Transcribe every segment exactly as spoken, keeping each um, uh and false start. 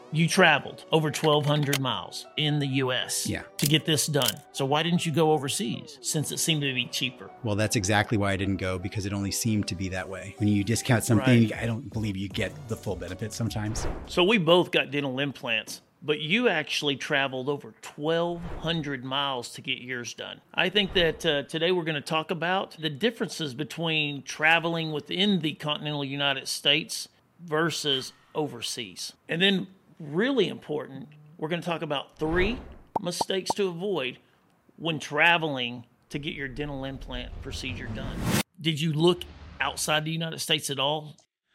You traveled over twelve hundred miles in the U S Yeah. to get this done. So why didn't you go overseas since it seemed to be cheaper? Well, that's exactly why I didn't go, because it only seemed to be that way. When you discount something, Right. I don't believe you get the full benefit sometimes. So we both got dental implants, but you actually traveled over twelve hundred miles to get yours done. I think that uh, today we're going to talk about the differences between traveling within the continental United States versus overseas. And then, really important, we're going to talk about three mistakes to avoid when traveling to get your dental implant procedure done. Did you look outside the United States at all?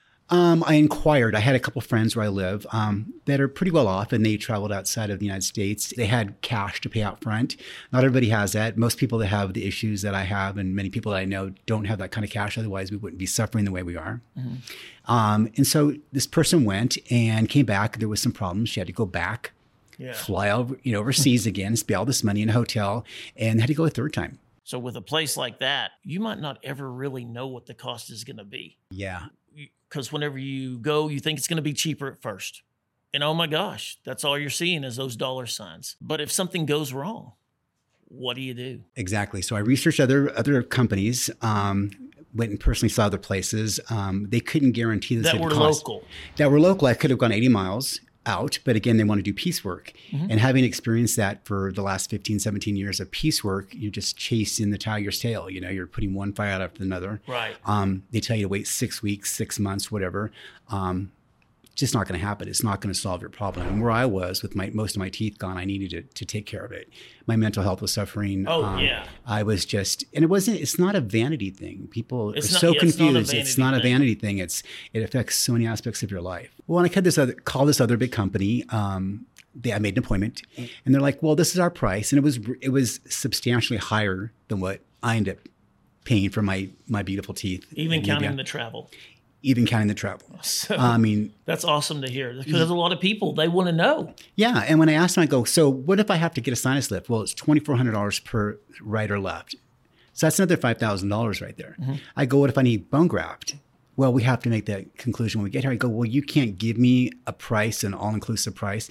Um, I inquired. I had a couple friends where I live um, that are pretty well off, and they traveled outside of the United States. They had cash to pay out front. Not everybody has that. Most people that have the issues that I have, and many people that I know, don't have that kind of cash. Otherwise, we wouldn't be suffering the way we are. Mm-hmm. Um, and so this person went and came back. There was some problems. She had to go back, Yeah. fly over, you know, overseas again, spend all this money in a hotel, and had to go a third time. So with a place like that, you might not ever really know what the cost is going to be. Yeah. Because whenever you go, you think it's going to be cheaper at first. And oh my gosh, that's all you're seeing is those dollar signs. But if something goes wrong, what do you do? Exactly. So I researched other other companies, um, went and personally saw other places. Um, they couldn't guarantee this That were cost. local. That were local. I could have gone eighty miles out, but again, they want to do piecework. Mm-hmm. And having experienced that for the last fifteen, seventeen years of piecework, you're just chasing the tiger's tail. You know, you're putting one fire out after another. Right. Um, they tell you to wait six weeks, six months, whatever. Um, just not going to happen. It's not going to solve your problem. And where I was with my most of my teeth gone, I needed to, to take care of it. My mental health was suffering. Oh, um, yeah. I was just, and it wasn't, it's not a vanity thing. People It's are not- so yeah, it's not a confused. It's vanity not a thing. vanity thing. It's, it affects so many aspects of your life. Well, and I had this other, call this other big company. Um, they, I made an appointment and they're like, well, this is our price. And it was, it was substantially higher than what I ended up paying for my, my beautiful teeth. Even And counting maybe- the travel. even counting the travel. So I mean, that's awesome to hear because there's a lot of people, they want to know. yeah. And when I asked them, I go, so what if I have to get a sinus lift? Well, it's twenty-four hundred dollars per right or left. So that's another five thousand dollars right there. Mm-hmm. I go, what if I need bone graft? Well, we have to make that conclusion when we get here. I go, well, you can't give me a price, an all-inclusive price.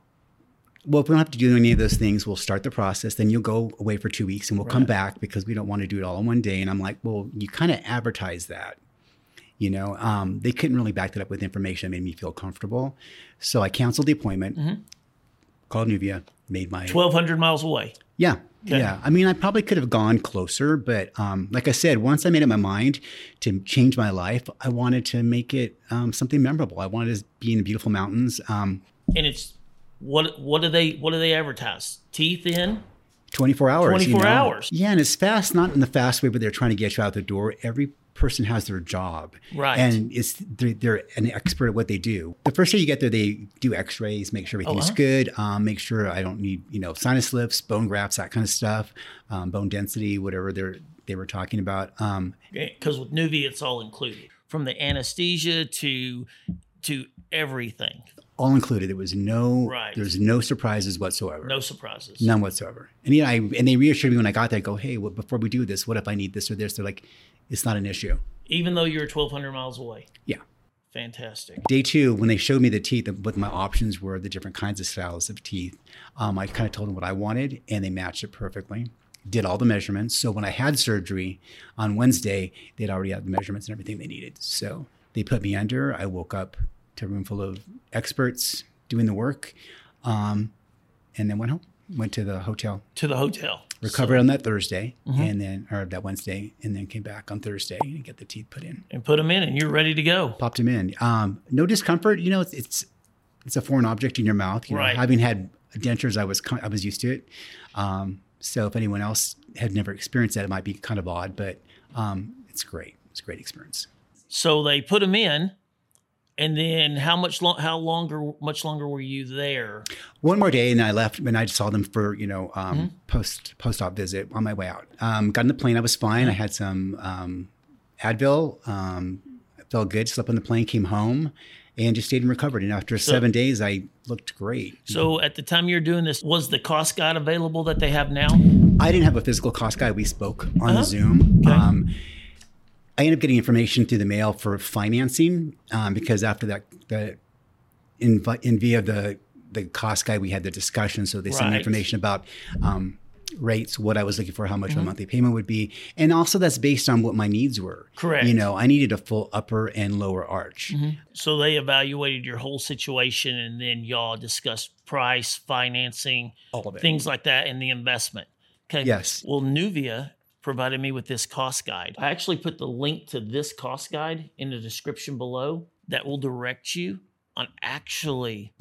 Well, if we don't have to do any of those things, we'll start the process. Then you'll go away for two weeks and we'll Right. come back because we don't want to do it all in one day. And I'm like, well, you kind of advertise that. You know, um, they couldn't really back that up with information that made me feel comfortable. So I canceled the appointment, mm-hmm. called Nuvia, made my... twelve hundred miles away. Yeah. Okay. Yeah. I mean, I probably could have gone closer, but um, like I said, once I made up my mind to change my life, I wanted to make it um, something memorable. I wanted to be in the beautiful mountains. Um, And it's, what what do they what do they advertise? Teeth in? twenty-four hours. twenty-four you know? hours. Yeah. And it's fast, not in the fast way, but they're trying to get you out the door. Every person has their job. Right. And it's they're, they're an expert at what they do. The first day you get there, they do x-rays, make sure everything's uh-huh. good, um, make sure I don't need, you know, sinus lifts, bone grafts, that kind of stuff, um, bone density, whatever they're, they were talking about. Um, Because with Nuvia, it's all included. From the anesthesia to to everything. all included. There was no, Right. there's no surprises whatsoever. No surprises. None whatsoever. And you know, I, and they reassured me when I got there. I go, hey, well, before we do this, what if I need this or this? They're like, it's not an issue. Even though you're twelve hundred miles away. Yeah. Fantastic. Day two, when they showed me the teeth, what my options were, the different kinds of styles of teeth, um, I kind of told them what I wanted, and they matched it perfectly. Did all the measurements. So when I had surgery on Wednesday, they'd already had the measurements and everything they needed. So they put me under. I woke up to a room full of experts doing the work, um, and then went home. Went to the hotel. To the hotel. Recovered So- on that Thursday, Mhm. and then or that Wednesday, and then came back on Thursday and get the teeth put in. and put them in, and you're ready to go. Popped them in. Um, no discomfort. You know, it's, it's it's a foreign object in your mouth. You know, Right. having had dentures, I was con- I was used to it. Um, so if anyone else had never experienced that, it might be kind of odd, but um, it's great. It's a great experience. So they put them in, and then how much long? How longer? Much longer were you there? One more day, and I left, and I saw them for you know um, Mm-hmm. post post op visit on my way out. Um, got on the plane, I was fine. I had some um, Advil. Um, I felt good. Slept on the plane, came home, and just stayed and recovered. And after So- seven days, I looked great. So at the time you're doing this, was the cost guide available that they have now? I didn't have a physical cost guide. We spoke on Uh-huh. Zoom. Okay. Um, I ended up getting information through the mail for financing um, because after that, the in, in via the, the cost guide, we had the discussion. So they sent me Right. information about um, rates, what I was looking for, how much my monthly payment would be. And also that's based on what my needs were. Correct. You know, I needed a full upper and lower arch. So they evaluated your whole situation, and then y'all discussed price, financing, All of it. things like that, and the investment. Okay. Yes. Well, Nuvia provided me with this cost guide. I actually put the link to this cost guide in the description below that will direct you on actually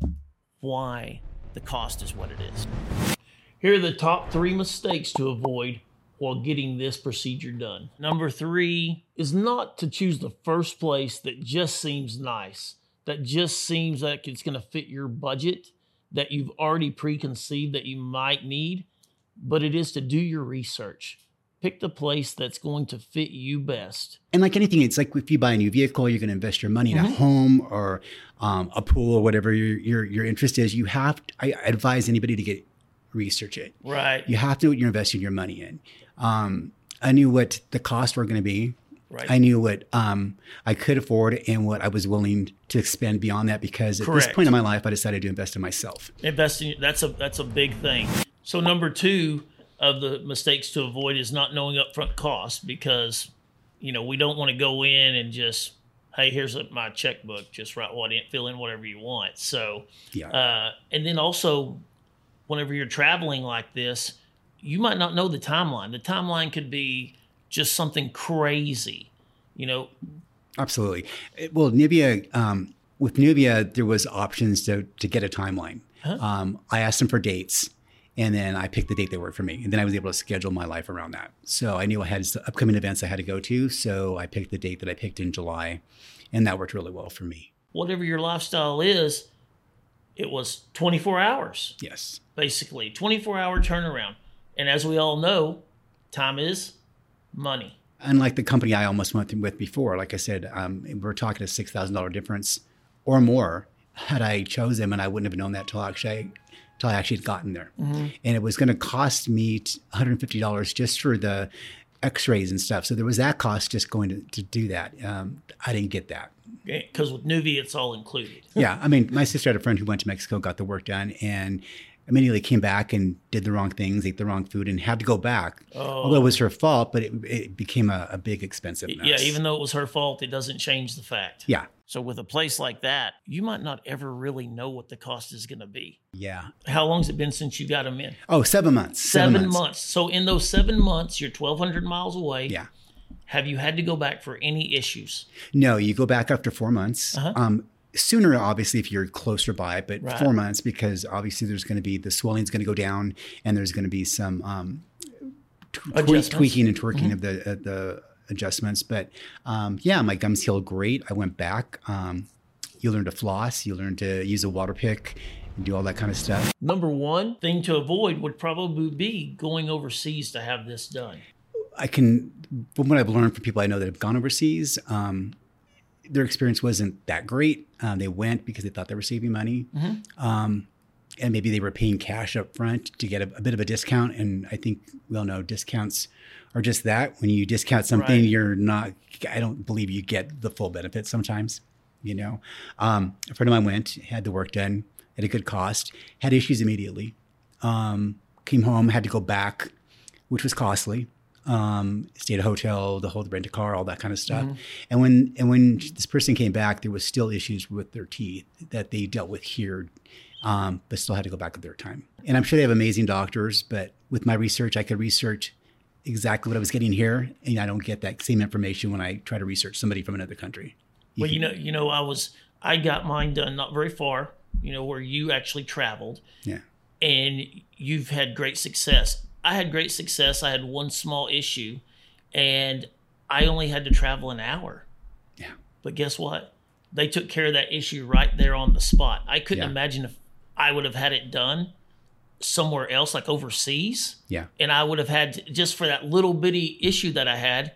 why the cost is what it is. Here are the top three mistakes to avoid while getting this procedure done. Number three is not to choose the first place that just seems nice, that just seems like it's going to fit your budget, that you've already preconceived that you might need, but it is to do your research. Pick the place that's going to fit you best. And like anything, it's like if you buy a new vehicle, you're going to invest your money in a home or um, a pool or whatever your, your your interest is. You have, to, I advise anybody to get research it. Right. You have to know what you're investing your money in. Um, I knew what the costs were going to be. Right. I knew what um, I could afford and what I was willing to expend beyond that, because at Correct. this point in my life, I decided to invest in myself. Investing, that's a that's a big thing. So number two of the mistakes to avoid is not knowing upfront costs, because, you know, we don't want to go in and just, hey, here's a, my checkbook, just write what in, fill in whatever you want. So, Yeah. uh, and then also, whenever you're traveling like this, you might not know the timeline. The timeline could be just something crazy, you know. Absolutely. It- Well, Nubia, um, with Nubia, there was options to to get a timeline. Um, I asked them for dates, and then I picked the date that worked for me, and then I was able to schedule my life around that. So I knew I had some upcoming events I had to go to, so I picked the date that I picked in July, and that worked really well for me. Whatever your lifestyle is, it was twenty-four hours. Yes. Basically, twenty-four hour turnaround. And as we all know, time is money. Unlike the company I almost went with before, like I said, um, we're talking a six thousand dollars difference or more had I chose them, and I wouldn't have known that till actually, till I actually had gotten there. Mm-hmm. And it was going to cost me one hundred fifty dollars just for the x-rays and stuff. So there was that cost just going to, to do that. Um, I didn't get that. Because with Nuvia, it's all included. Yeah. I mean, my sister had a friend who went to Mexico, got the work done, and immediately came back and did the wrong things, ate the wrong food, and had to go back. Oh. Although it was her fault, but it, it became a, a big expensive mess. Yeah, even though it was her fault, it doesn't change the fact. Yeah. So with a place like that, you might not ever really know what the cost is going to be. Yeah. How long's it been since you got them in? Oh, seven months. Seven, months. So in those seven months, you're twelve hundred miles away. Yeah. Have you had to go back for any issues? No, you go back after four months. Uh-huh. Um, sooner, obviously, if you're closer by, but Right. four months, because obviously there's going to be, the swelling's going to go down, and there's going to be some um, t- tweak, Adjustments. tweaking and twerking of the uh, the adjustments. But um, yeah, my gums healed great. I went back. Um, you learn to floss. You learn to use a water pick and do all that kind of stuff. Number one thing to avoid would probably be going overseas to have this done. I can, from what I've learned from people I know that have gone overseas, um, their experience wasn't that great. Um, they went because they thought they were saving money. Um, and maybe they were paying cash up front to get a, a bit of a discount. And I think we all know discounts are just that. When you discount something, Right. you're not, I don't believe you get the full benefit sometimes, you know. Um, a friend of mine went, had the work done at a good cost, had issues immediately, um, came home, had to go back, which was costly. Um, stayed at a hotel, the whole rent a car, all that kind of stuff. And when and when this person came back, there was still issues with their teeth that they dealt with here, um, but still had to go back at their time. And I'm sure they have amazing doctors, but with my research, I could research exactly what I was getting here, and I don't get that same information when I try to research somebody from another country. You Well, can- you know, you know, I was, I got mine done not very far, you know, where you actually traveled, yeah, and you've had great success. I had great success. I had one small issue, and I only had to travel an hour. yeah, But guess what? They took care of that issue right there on the spot. I couldn't Yeah. imagine if I would have had it done somewhere else, like overseas, yeah, and I would have had to, just for that little bitty issue that I had,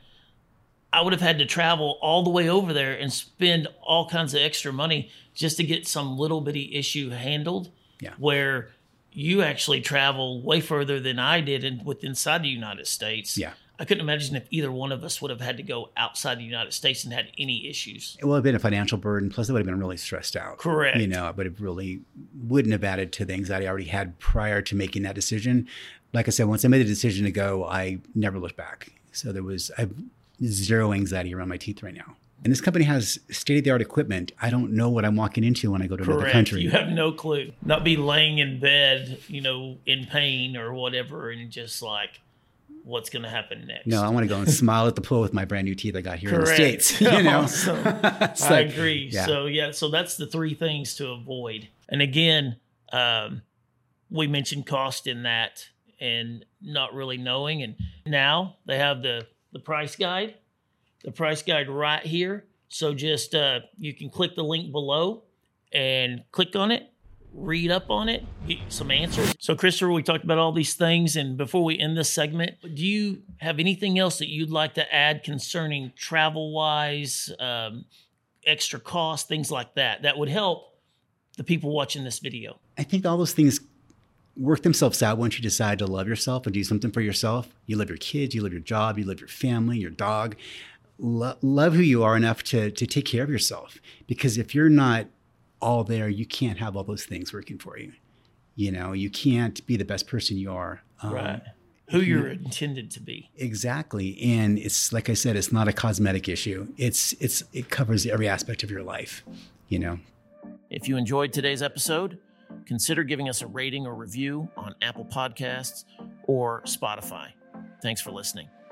I would have had to travel all the way over there and spend all kinds of extra money just to get some little bitty issue handled. Yeah. Where you actually travel way further than I did, and with inside the United States. Yeah. I couldn't imagine if either one of us would have had to go outside the United States and had any issues. It would have been a financial burden. Plus, I would have been really stressed out. Correct. You know, I would have really wouldn't have added to the anxiety I already had prior to making that decision. Like I said, once I made the decision to go, I never looked back. So there was I have zero anxiety around my teeth right now. And this company has state-of-the-art equipment. I don't know what I'm walking into when I go to Correct. another country. You have no clue. Not be laying in bed, you know, in pain or whatever, and just like, what's going to happen next? No, I want to go and smile at the pool with my brand new teeth I got here Correct. in the States. You know? Awesome. I like, agree. Yeah. So, yeah, so that's the three things to avoid. And again, um, we mentioned cost in that and not really knowing. And now they have the, the price guide, the price guide right here. So just uh, you can click the link below and click on it. Read up on it, get some answers. So, Christopher, we talked about all these things. And before we end this segment, do you have anything else that you'd like to add concerning travel-wise, um, extra costs, things like that, that would help the people watching this video? I think all those things work themselves out once you decide to love yourself and do something for yourself. You love your kids, you love your job, you love your family, your dog. Lo- love who you are enough to, to take care of yourself. Because if you're not all there, you can't have all those things working for you. You know, you can't be the best person you are. Um, right. Who you're intended to be. Exactly. And it's like I said, it's not a cosmetic issue. It's it's it covers every aspect of your life, you know. If you enjoyed today's episode, consider giving us a rating or review on Apple Podcasts or Spotify. Thanks for listening.